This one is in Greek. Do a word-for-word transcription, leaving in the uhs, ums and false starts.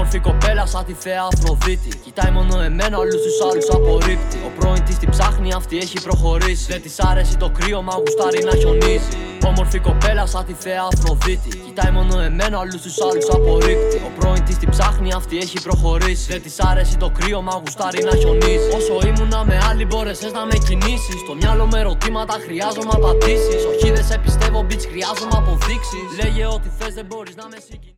Όμορφη κοπέλα σαν τη θέα Αφροδίτη. Κοιτάει μόνο εμένα, όλους τους άλλους απορρίπτει. Ο πρώην της την ψάχνει, αυτή έχει προχωρήσει. Δεν της άρεσε το κρύο, μα γουστάρει να χιονίζει. Όμορφη κοπέλα σαν τη θέα Αφροδίτη. Κοιτάει μόνο εμένα, όλους τους άλλους απορρίπτει. Ο πρώην της την ψάχνει, αυτή έχει προχωρήσει. Δεν της άρεσε το κρύο, μα γουστάρει να χιονίζει. Όσο ήμουνα με άλλη, μπόρεσες να με κινήσεις. Στο μυαλό με ερωτήματα χρειάζομαι απαντήσεις. Όχι, δεν σε πιστεύω, bitch, χρειάζομαι αποδείξεις. Λέγε ό,τι θες, δεν μπορείς να με συγκινήσεις.